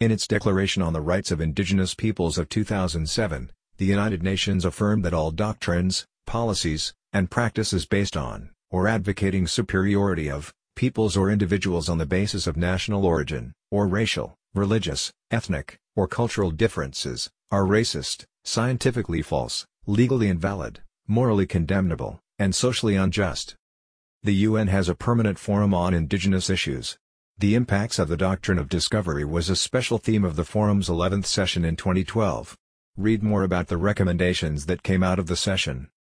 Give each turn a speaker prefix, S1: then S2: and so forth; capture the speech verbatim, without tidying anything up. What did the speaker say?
S1: In its Declaration on the Rights of Indigenous Peoples of two thousand seven, the United Nations affirmed that all doctrines, policies, and practices based on, or advocating superiority of, peoples or individuals on the basis of national origin, or racial, religious, ethnic, or cultural differences, are racist, scientifically false, legally invalid, morally condemnable, and socially unjust. The U N has a permanent forum on indigenous issues. The impacts of the doctrine of discovery was a special theme of the forum's eleventh session in twenty twelve. Read more about the recommendations that came out of the session.